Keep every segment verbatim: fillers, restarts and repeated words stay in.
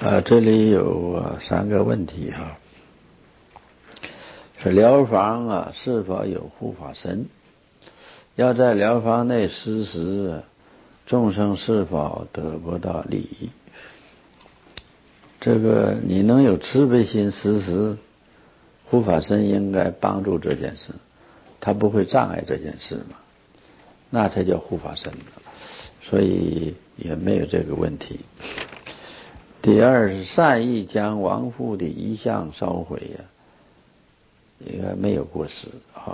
啊，这里有、啊、三个问题哈、啊，是疗房啊是否有护法神？要在疗房内施食，众生是否得不到利益？这个你能有慈悲心施食，护法神应该帮助这件事，他不会障碍这件事嘛，那才叫护法神，所以也没有这个问题。第二是善意将亡父的遗像烧毁呀、啊，应该没有过失啊。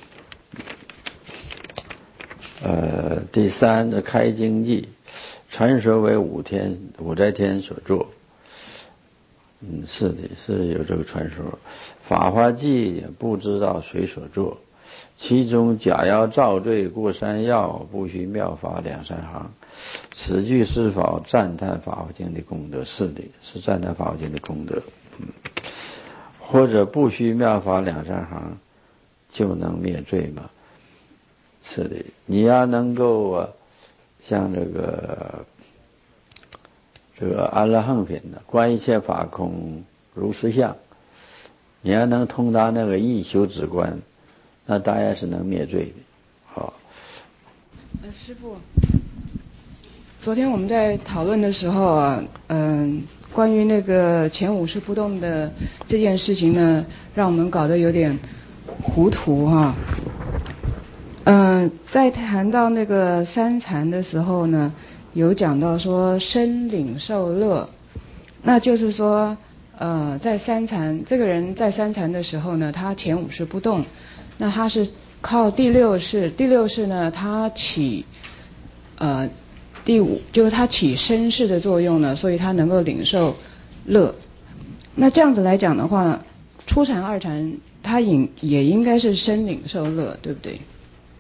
呃，第三是开经记，传说为五天五斋天所作。嗯，是的，是有这个传说。法华记也不知道谁所作，其中假妖造罪过三要，不须妙法两三行。此句是否赞叹法华经的功德？是的，是赞叹法华经的功德。嗯，或者不须妙法两三行就能灭罪吗？是的，你要能够啊，像这个这个阿罗汉品的观一切法空如实相，你要能通达那个一修止观，那当然是能灭罪的。好， 呃，师父，昨天我们在讨论的时候啊，嗯、呃，关于那个前五识不动的这件事情呢，让我们搞得有点糊涂哈、啊。嗯、呃，在谈到那个三禅的时候呢，有讲到说身领受乐，那就是说，呃，在三禅，这个人在三禅的时候呢，他前五识不动，那他是靠第六识，第六识呢，他起，呃，第五就是他起身识的作用呢，所以他能够领受乐。那这样子来讲的话，初禅、二禅，他也也应该是身领受乐，对不对？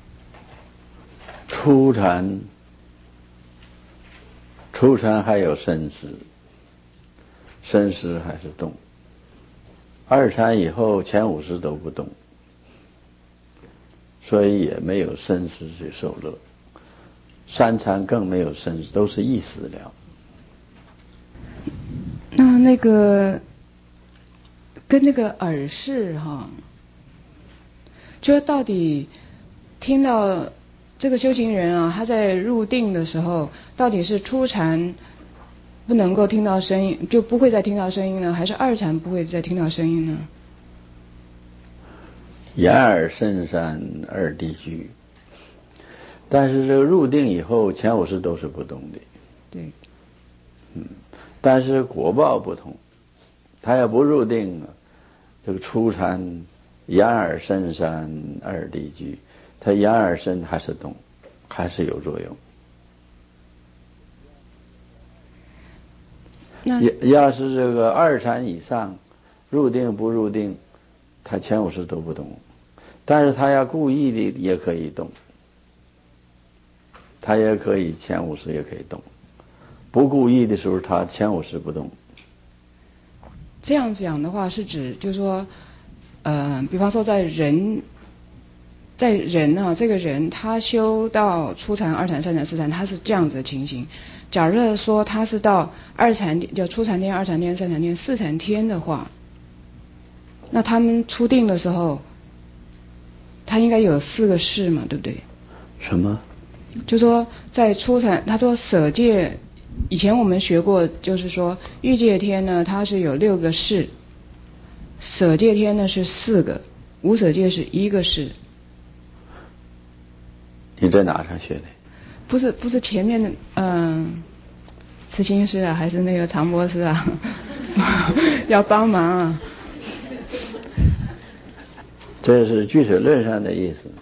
初禅，初禅还有身识，身识还是动。二禅以后前五识都不动，所以也没有身识去受乐。三禅更没有身识，都是意识了。 那那个跟那个耳识哈，就到底听到这个修行人啊，他在入定的时候，到底是初禅不能够听到声音，就不会再听到声音呢，还是二禅不会再听到声音呢？ 眼耳身三二地居，但是这个入定以后，前五识都是不动的。 对。 嗯，但是果报不同，他要不入定啊，这个初禅眼耳身三二地居，他眼耳身还是动，还是有作用。 那要是这个二禅以上，入定不入定，他前五识都不动，但是他要故意的也可以动，他也可以前五识也可以动，不故意的时候他前五识不动。 这样讲的话是指就是说，呃，比方说在人，在人啊，这个人他修到初禅、二禅、三禅、四禅，他是这样子的情形。假如说他是到二禅，叫初禅天、二禅天、三禅天、四禅天的话，那他们出定的时候，他应该有四个识嘛，对不对？ 什么？ 就说在初禅，他说舍戒，以前我们学过，就是说欲界天呢，它是有六个识，舍戒天呢是四个，无舍戒是一个识。 你在哪上学的？ 不是不是前面的，嗯，慈心师啊，还是那个常波师啊，要帮忙啊。 这是俱舍论上的意思。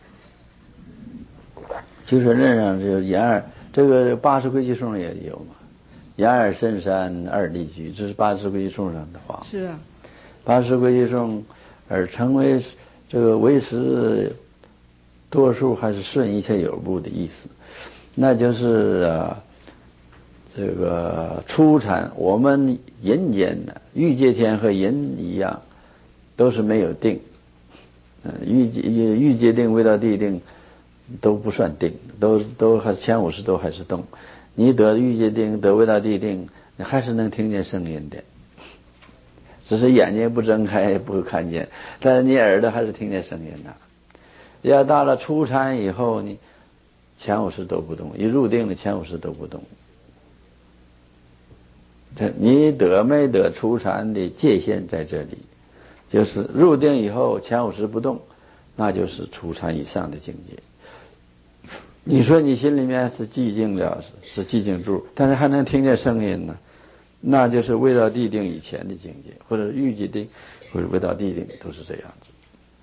俱舍论上就眼耳，这个八识归集颂也有嘛，眼耳身三二地居，这是八识归集颂上的话。 是啊。 八识归集颂而成为这个唯识多数还是顺一切有部的意思，那就是啊，这个初禅，我们人间的欲界天和人一样，都是没有定。嗯，欲界欲界定、未到地定都不算定，都都还前五识都还是动。你得欲界定、得未到地定， 你还是能听见声音的，只是眼睛不睁开不会看见，但是你耳朵还是听见声音的。要到了初禅以后，你前五识都不动，一入定了前五识都不动。这你得没得初禅的界限在这里，就是入定以后前五识不动，那就是初禅以上的境界。你说你心里面是寂静了，是寂静住，但是还能听见声音呢，那就是未到地定以前的境界，或者预计定，或者未到地定，都是这样子。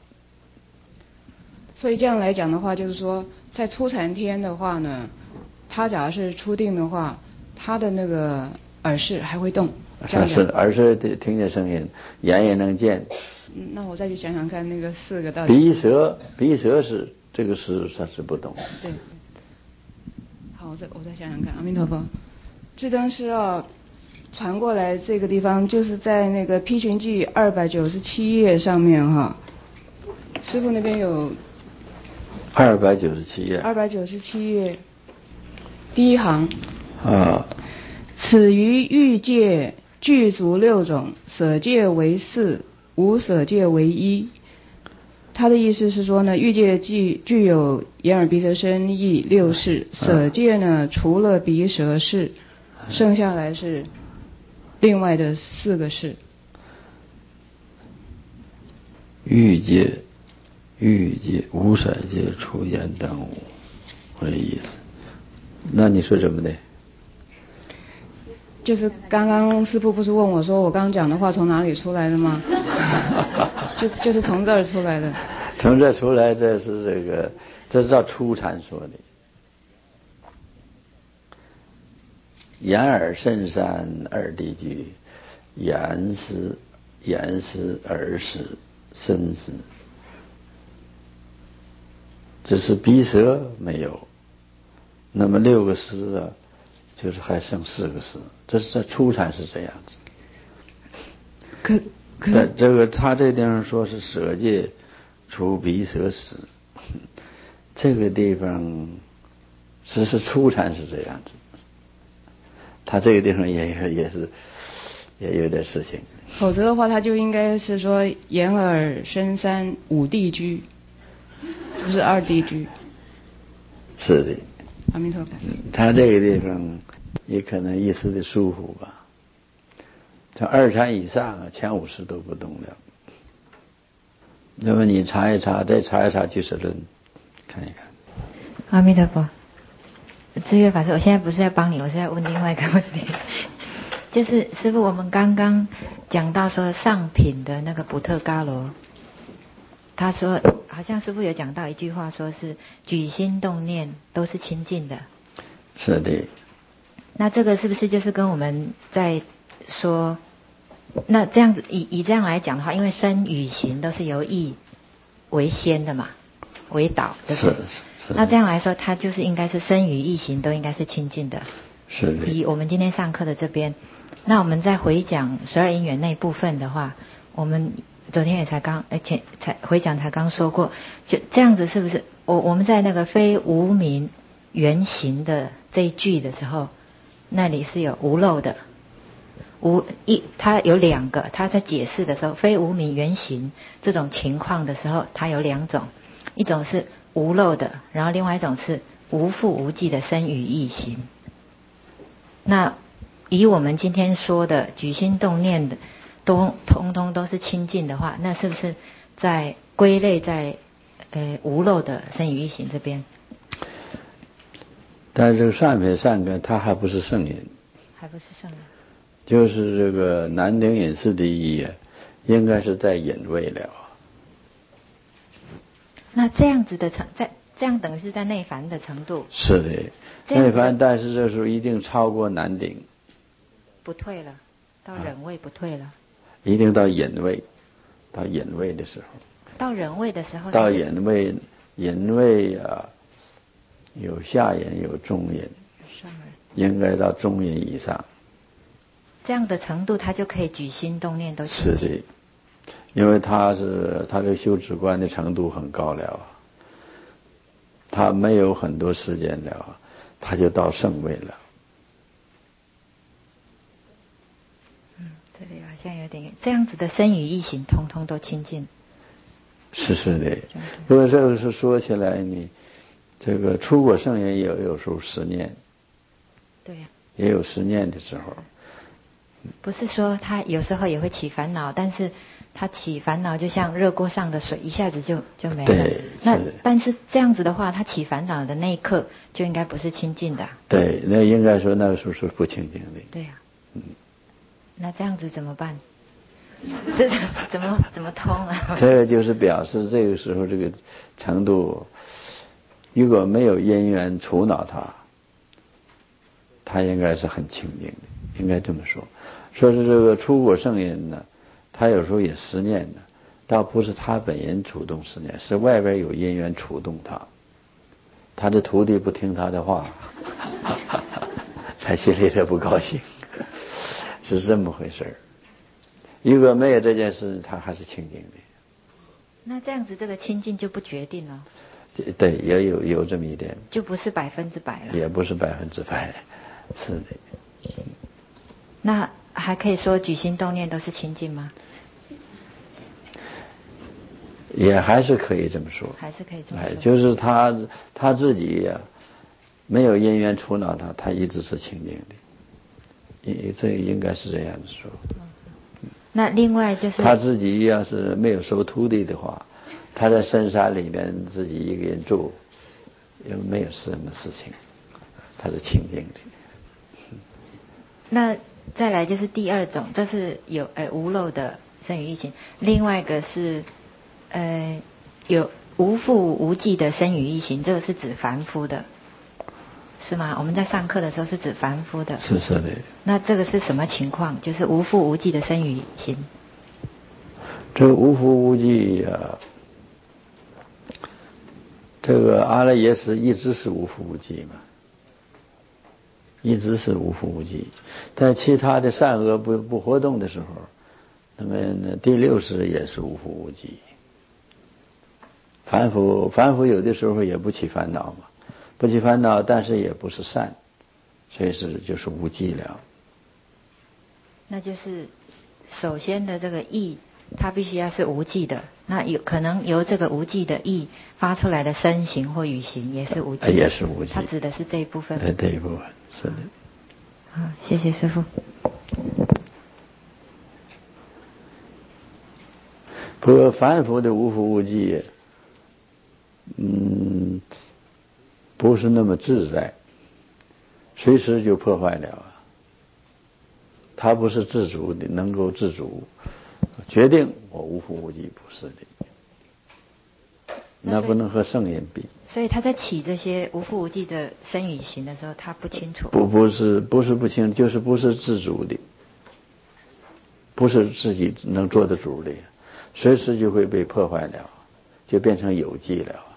所以这样来讲的话，就是说，在初禅天的话呢，他假如是初定的话，他的那个耳识还会动。 是耳识听见声音，眼也能见。 嗯，那我再去想想看，那个四个到底。 鼻舌，鼻舌是这个是它是不动。 对。好，我再我再想想看，阿弥陀佛。智灯师啊，传过来这个地方，就是在那个批群记二百九十七页上面哈。师父那边有。 二百九十七页。 二百九十七页，第一行。 啊。 此于欲界具足六种，舍界为四，无舍界为一。他的意思是说呢，欲界具具有眼耳鼻舌身意六识，舍界呢除了鼻舌识，剩下来是另外的四个识。 欲界欲界无色界除眼等五，我这意思。那你说怎么的？ 就是刚刚师父不是问我说我刚刚讲的话从哪里出来的吗？就就是从这儿出来的。 从这出来，这是这个，这是照初禅说的。眼耳身三二地居，眼识、眼识、耳识、身识，只是鼻舌没有。那么六个识啊，就是还剩四个识，这是在初禅是这样子。 可可但这个他这地方说是舍界除鼻舌识，这个地方只是初禅是这样子，他这个地方也也是也有点事情。 否则的话，他就应该是说眼耳身三五地居，不是二地居。 是的。 阿弥陀佛。 他这个地方也可能一时的疏忽吧。从二禅以上啊，前五识都不动了。那么你查一查，再查一查俱舍论，看一看。 阿弥陀佛。智月法师，我现在不是在帮你，我是在问另外一个问题。就是师父，我们刚刚讲到说上品的那个补特伽罗，他说好像师父有讲到一句话，说是举心动念都是清净的。 是的。 那这个是不是就是跟我们在说，那这样子以以这样来讲的话，因为身语行都是由意为先的嘛，为导，对不对？ 是是。 那这样来说，它就是应该是身语意行都应该是清净的。 是的。 以我们今天上课的这边，那我们在回讲十二因缘那部分的话，我们昨天也才刚而且才回讲才刚说过，就这样子是不是？我我们在那个非无明原形的这一句的时候，那里是有无漏的。无一，它有两个，它在解释的时候，非无明原形这种情况的时候，它有两种，一种是无漏的，然后另外一种是无复无记的身语意行。那以我们今天说的举心动念的都通通都是清净的话，那是不是在归类在呃无漏的身语意行这边？ 但是这个善品善根它还不是圣因， 还不是圣因， 就是这个南顶隐士的意义应该是在隐位了。 那这样子的程在这样等于是在内凡的程度。 是的，内凡，但是这时候一定超过南顶， 不退了，到忍位不退了、啊、 一定到隐位，到隐位的时候， 到忍位的时候， 到隐位，隐位啊，有下隐有中隐，应该到中隐以上， 这样的程度他就可以举心动念都清净。 是的，因为他是他这个修止观的程度很高了，他没有很多时间了，他就到圣位了。 嗯，这里好像有点这样子的身语意行，通通都清净。 是是的。不过这个是说起来，你这个出果圣人也有有时候十念。 对呀、啊。 也有十念的时候。 不是说他有时候也会起烦恼，但是他起烦恼就像热锅上的水，一下子就就没了。 对。 那但是这样子的话，他起烦恼的那一刻就应该不是清净的。 对，那应该说那个时候是不清净的。 对呀、啊。嗯。那这样子怎么办？这怎么怎么通啊？ 这个就是表示这个时候这个程度，如果没有因缘触恼他，他应该是很清净的，应该这么说。说是这个出果圣人呢，他有时候也思念呢，倒不是他本人主动思念，是外边有因缘触动他，他的徒弟不听他的话，他心里头不高兴，是这么回事儿。如果没有这件事，他还是清净的。 那这样子，这个清净就不决定了。 对，也有有这么一点， 就不是百分之百了。 也不是百分之百，是的。 那还可以说举心动念都是清净吗？ 也还是可以这么说。 还是可以这么说。 就是他他自己呀、啊，没有因缘触恼他，他一直是清净的。应这应该是这样子说。 那另外就是他自己要是没有收徒弟的话，他在深山里面自己一个人住，也没有什么事情，他是清净的。 那再来就是第二种，就是有呃无漏的身语意行，另外一个是呃有无覆无记的身语意行，这个是指凡夫的，是吗？我们在上课的时候是指凡夫的。 是是的。 那这个是什么情况？就是无覆无记的身语意行。 这个无覆无记啊，这个阿赖耶识一直是无覆无记嘛，一直是无覆无记。但其他的善恶不不活动的时候，那么第六识也是无覆无记。凡夫凡夫有的时候也不起烦恼嘛，不起烦恼，但是也不是善，所以是就是无记了。 那就是首先的这个意，它必须要是无记的。那有可能由这个无记的意发出来的身形或语行也是无记的， 也是无记。 它指的是这一部分。 呃，这一部分是的。 好，谢谢师父。 不过凡夫的无覆无记，嗯，不是那么自在，随时就破坏了。他不是自主的，能够自主决定我无覆无记，不是的，那不能和圣人比。 所以他在起这些无覆无记的身语行的时候，他不清楚。 不不是不是不清，就是不是自主的，不是自己能做得主的，随时就会被破坏了，就变成有记了。